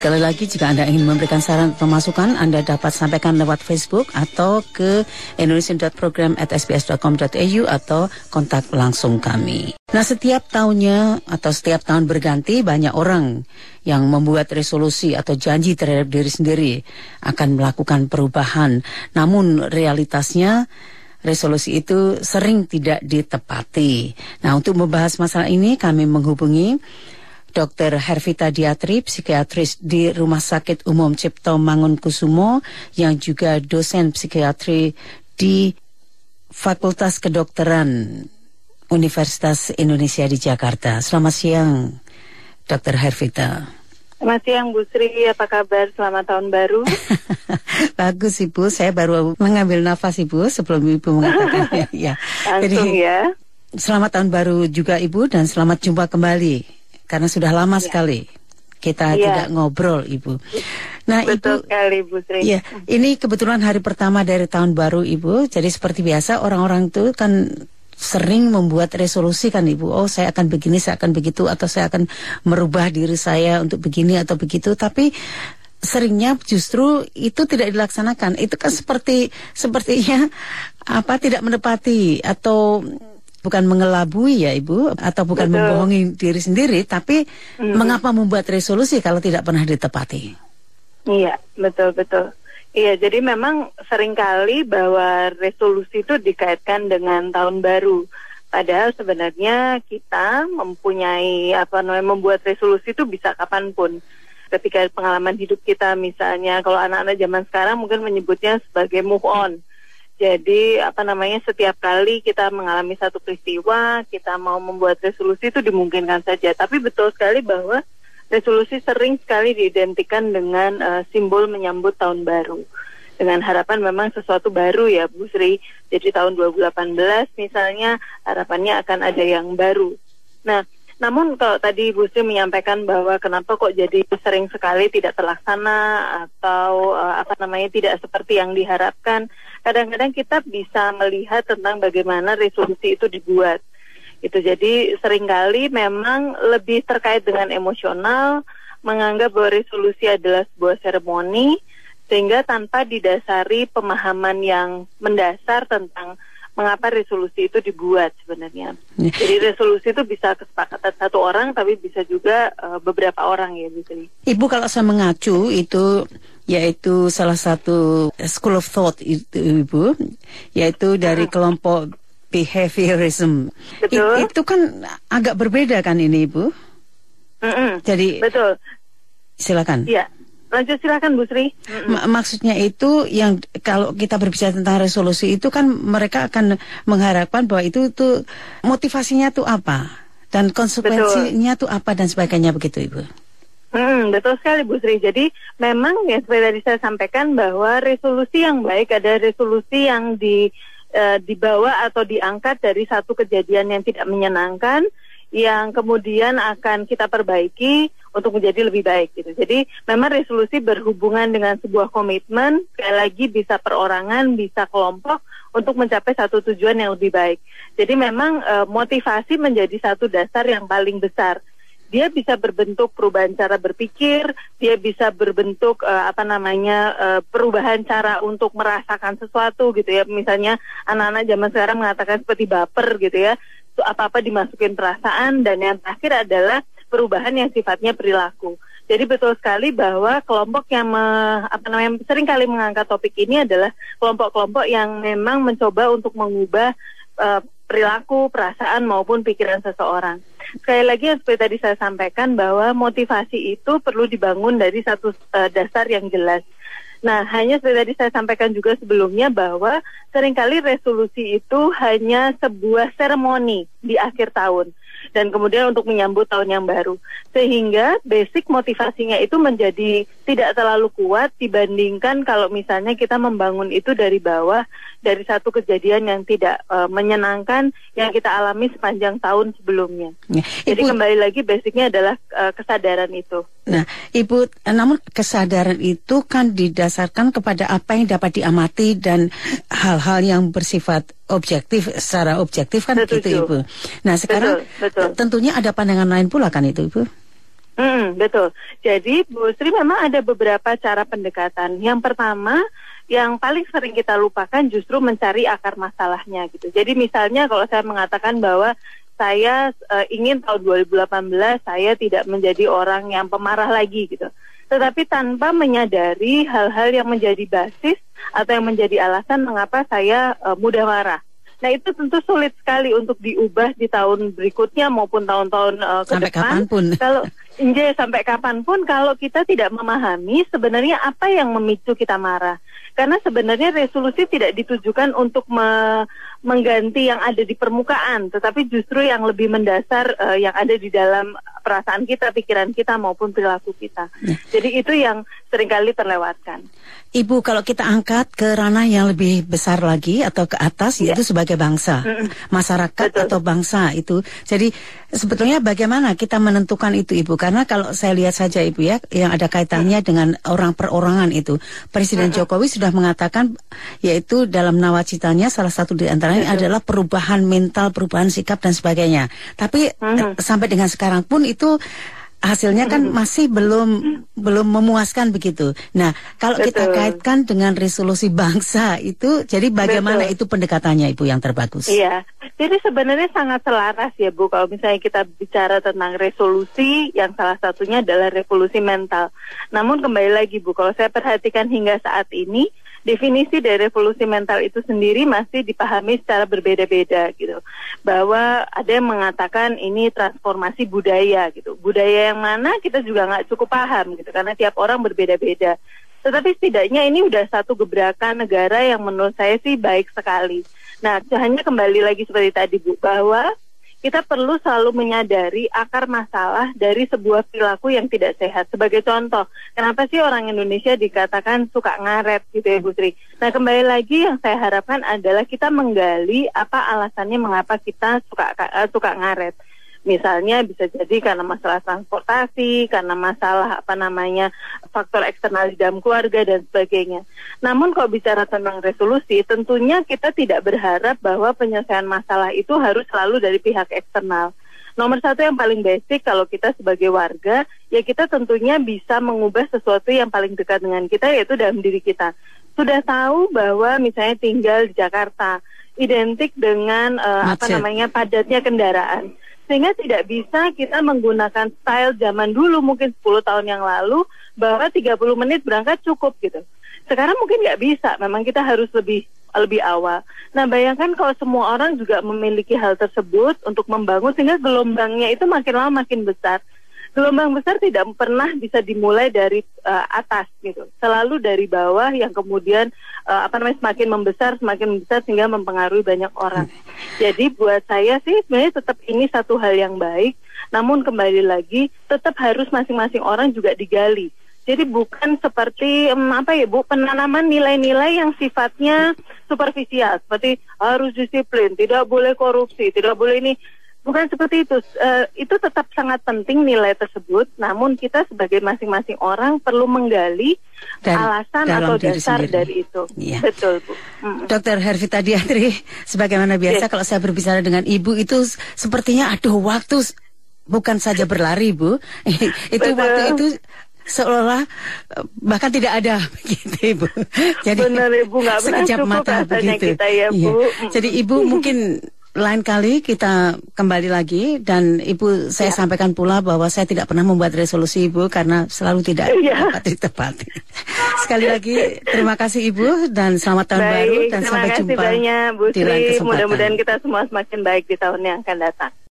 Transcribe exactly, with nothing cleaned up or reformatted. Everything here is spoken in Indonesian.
Sekali lagi, jika Anda ingin memberikan saran atau masukan, Anda dapat sampaikan lewat Facebook atau ke indonesian dot program at s b s dot com dot a u atau kontak langsung kami. Nah, setiap tahunnya atau setiap tahun berganti, banyak orang yang membuat resolusi atau janji terhadap diri sendiri akan melakukan perubahan. Namun realitasnya, resolusi itu sering tidak ditepati. Nah, untuk membahas masalah ini, kami menghubungi Dokter Hervita Diatri, psikiatris di Rumah Sakit Umum Cipto Mangunkusumo, yang juga dosen psikiatri di Fakultas Kedokteran Universitas Indonesia di Jakarta. Selamat siang, Dokter Hervita. Selamat siang, Bu Sri. Apa kabar? Selamat tahun baru. Bagus, Ibu. Saya baru mengambil nafas, Ibu, sebelum Ibu mengatakannya. Ya. Langsung Jadi, ya. Selamat tahun baru juga, Ibu, dan selamat jumpa kembali. Karena sudah lama ya. sekali kita ya. tidak ngobrol, Ibu. Nah, Betul Ibu, sekali, Bu Sri. Ya, ini kebetulan hari pertama dari tahun baru, Ibu. Jadi seperti biasa orang-orang itu kan sering membuat resolusi kan, Ibu. Oh, saya akan begini, saya akan begitu, atau saya akan merubah diri saya untuk begini atau begitu. Tapi seringnya justru itu tidak dilaksanakan. Itu kan seperti sepertinya apa tidak menepati atau bukan mengelabui ya, Ibu, atau bukan betul. membohongi diri sendiri, tapi hmm. mengapa membuat resolusi kalau tidak pernah ditepati? Iya, betul-betul. Iya, jadi memang seringkali bahwa resolusi itu dikaitkan dengan tahun baru. Padahal sebenarnya kita mempunyai, apa namanya, membuat resolusi itu bisa kapanpun. Ketika pengalaman hidup kita, misalnya, kalau anak-anak zaman sekarang mungkin menyebutnya sebagai move on. Jadi apa namanya setiap kali kita mengalami satu peristiwa, kita mau membuat resolusi itu dimungkinkan saja. Tapi betul sekali bahwa resolusi sering sekali diidentikan dengan uh, simbol menyambut tahun baru. Dengan harapan memang sesuatu baru ya, Bu Sri. Jadi tahun dua ribu delapan belas misalnya harapannya akan ada yang baru. Nah, namun kalau tadi Bu Sri menyampaikan bahwa kenapa kok jadi sering sekali tidak terlaksana atau uh, apa namanya tidak seperti yang diharapkan, kadang-kadang kita bisa melihat tentang bagaimana resolusi itu dibuat. Itu jadi seringkali memang lebih terkait dengan emosional, menganggap bahwa resolusi adalah sebuah seremoni, sehingga tanpa didasari pemahaman yang mendasar tentang mengapa resolusi itu dibuat sebenarnya. Ya. Jadi resolusi itu bisa kesepakatan satu orang, tapi bisa juga uh, beberapa orang ya, bisa. Ibu, kalau saya mengacu itu yaitu salah satu school of thought itu, Ibu, yaitu dari hmm. kelompok behaviorism. Betul. It, itu kan agak berbeda kan ini, Ibu? Mm-mm. Jadi betul. Silakan. Iya. Lanjut, silakan Bu Sri. M- maksudnya itu yang kalau kita berbicara tentang resolusi itu kan mereka akan mengharapkan bahwa itu tuh motivasinya tuh apa dan konsekuensinya betul. tuh apa dan sebagainya, begitu, Ibu. Hmm, betul sekali, Bu Sri. Jadi memang ya seperti tadi saya sampaikan bahwa resolusi yang baik ada resolusi yang di uh, dibawa atau diangkat dari satu kejadian yang tidak menyenangkan, yang kemudian akan kita perbaiki untuk menjadi lebih baik gitu. Jadi memang resolusi berhubungan dengan sebuah komitmen, sekali lagi bisa perorangan, bisa kelompok untuk mencapai satu tujuan yang lebih baik. Jadi memang e, motivasi menjadi satu dasar yang paling besar. Dia bisa berbentuk perubahan cara berpikir, dia bisa berbentuk e, apa namanya e, perubahan cara untuk merasakan sesuatu gitu ya. Misalnya anak-anak zaman sekarang mengatakan seperti baper gitu ya. Apa-apa dimasukin perasaan, dan yang terakhir adalah perubahan yang sifatnya perilaku. Jadi betul sekali bahwa kelompok yang me, apa namanya sering kali mengangkat topik ini adalah kelompok-kelompok yang memang mencoba untuk mengubah uh, perilaku, perasaan maupun pikiran seseorang. Sekali lagi seperti tadi saya sampaikan bahwa motivasi itu perlu dibangun dari satu uh, dasar yang jelas. Nah, hanya seperti tadi saya sampaikan juga sebelumnya bahwa seringkali resolusi itu hanya sebuah seremoni di akhir tahun. Dan kemudian untuk menyambut tahun yang baru. Sehingga basic motivasinya itu menjadi tidak terlalu kuat dibandingkan kalau misalnya kita membangun itu dari bawah, dari satu kejadian yang tidak uh, menyenangkan yang kita alami sepanjang tahun sebelumnya. Ya, Jadi Ibu, kembali lagi basicnya adalah uh, kesadaran itu. Nah, Ibu, namun kesadaran itu kan didasarkan kepada apa yang dapat diamati dan hal-hal yang bersifat objektif, secara objektif kan begitu, Ibu. Nah, sekarang betul, betul. tentunya ada pandangan lain pula kan itu, Ibu? Hmm, betul. Jadi Bu Sri memang ada beberapa cara pendekatan. Yang pertama, yang paling sering kita lupakan justru mencari akar masalahnya gitu. Jadi misalnya kalau saya mengatakan bahwa saya uh, ingin tahun dua ribu delapan belas saya tidak menjadi orang yang pemarah lagi gitu. Tetapi tanpa menyadari hal-hal yang menjadi basis atau yang menjadi alasan mengapa saya uh, mudah marah. Nah itu tentu sulit sekali untuk diubah di tahun berikutnya maupun tahun-tahun uh, ke sampai depan. Kapanpun. Kalau Inje, sampai kapanpun kalau kita tidak memahami sebenarnya apa yang memicu kita marah. Karena sebenarnya resolusi tidak ditujukan untuk me mengganti yang ada di permukaan, tetapi justru yang lebih mendasar uh, yang ada di dalam perasaan kita, pikiran kita maupun perilaku kita. Ya. Jadi itu yang seringkali terlewatkan. Ibu, kalau kita angkat ke ranah yang lebih besar lagi atau ke atas, ya, yaitu sebagai bangsa, mm-mm. masyarakat. Betul. Atau bangsa itu. Jadi sebetulnya bagaimana kita menentukan itu, Ibu? Karena kalau saya lihat saja, Ibu, ya, yang ada kaitannya mm. dengan orang perorangan itu, Presiden mm-mm. Jokowi sudah mengatakan, yaitu dalam nawacitanya salah satu di antaranya mm-hmm. adalah perubahan mental, perubahan sikap dan sebagainya. Tapi mm-hmm. eh, sampai dengan sekarang pun itu hasilnya kan masih belum belum memuaskan begitu. Nah, kalau Betul. kita kaitkan dengan resolusi bangsa itu, jadi bagaimana Betul. itu pendekatannya, Ibu, yang terbagus? Iya, jadi sebenarnya sangat selaras ya, Bu, kalau misalnya kita bicara tentang resolusi, yang salah satunya adalah revolusi mental. Namun kembali lagi, Bu, kalau saya perhatikan hingga saat ini, definisi dari revolusi mental itu sendiri masih dipahami secara berbeda-beda gitu. Bahwa ada yang mengatakan ini transformasi budaya gitu. Budaya yang mana kita juga nggak cukup paham gitu, karena tiap orang berbeda-beda. Tetapi setidaknya ini udah satu gebrakan negara yang menurut saya sih baik sekali. Nah, hanya kembali lagi seperti tadi, Bu, bahwa kita perlu selalu menyadari akar masalah dari sebuah perilaku yang tidak sehat. Sebagai contoh, kenapa sih orang Indonesia dikatakan suka ngaret gitu ya, Bu Sri? Nah, kembali lagi yang saya harapkan adalah kita menggali apa alasannya mengapa kita suka uh, suka ngaret. Misalnya bisa jadi karena masalah transportasi, karena masalah apa namanya faktor eksternal di dalam keluarga dan sebagainya. Namun kalau bicara tentang resolusi, tentunya kita tidak berharap bahwa penyelesaian masalah itu harus selalu dari pihak eksternal. Nomor satu yang paling basic kalau kita sebagai warga, ya kita tentunya bisa mengubah sesuatu yang paling dekat dengan kita, yaitu dalam diri kita. Sudah tahu bahwa misalnya tinggal di Jakarta, identik dengan uh, apa namanya padatnya kendaraan. Sehingga tidak bisa kita menggunakan style zaman dulu mungkin sepuluh tahun yang lalu bahwa tiga puluh menit berangkat cukup gitu. Sekarang mungkin nggak bisa, memang kita harus lebih lebih awal. Nah, bayangkan kalau semua orang juga memiliki hal tersebut untuk membangun, sehingga gelombangnya itu makin lama makin besar. Gelombang besar tidak pernah bisa dimulai dari uh, atas gitu, selalu dari bawah yang kemudian uh, apa namanya semakin membesar, semakin membesar sehingga mempengaruhi banyak orang. Jadi buat saya sih sebenarnya tetap ini satu hal yang baik, namun kembali lagi tetap harus masing-masing orang juga digali. Jadi bukan seperti um, apa ya, Bu, penanaman nilai-nilai yang sifatnya superficial, seperti harus disiplin, tidak boleh korupsi, tidak boleh ini. Bukan seperti itu. Uh, itu tetap sangat penting nilai tersebut, namun kita sebagai masing-masing orang perlu menggali dan alasan atau dasar sendiri dari itu. Ya. Betul, Bu. Mm-hmm. Dokter Hervita Diatri, sebagaimana biasa yes. kalau saya berbicara dengan Ibu itu sepertinya aduh waktu bukan saja berlari, Bu. itu Betul. Waktu itu seolah bahkan tidak ada begitu, Ibu. Jadi benar, Ibu, nggak pernah sekejap cukup mata begitu. Kita, ya, Bu. Ya. Jadi Ibu mungkin lain kali kita kembali lagi, dan Ibu saya ya. sampaikan pula bahwa saya tidak pernah membuat resolusi, Ibu, karena selalu tidak ya. dapat ditepati. Sekali lagi terima kasih, Ibu, dan selamat tahun baik, baru dan sampai jumpa banyak, Bu di lain Sri. kesempatan. Mudah-mudahan kita semua semakin baik di tahun yang akan datang.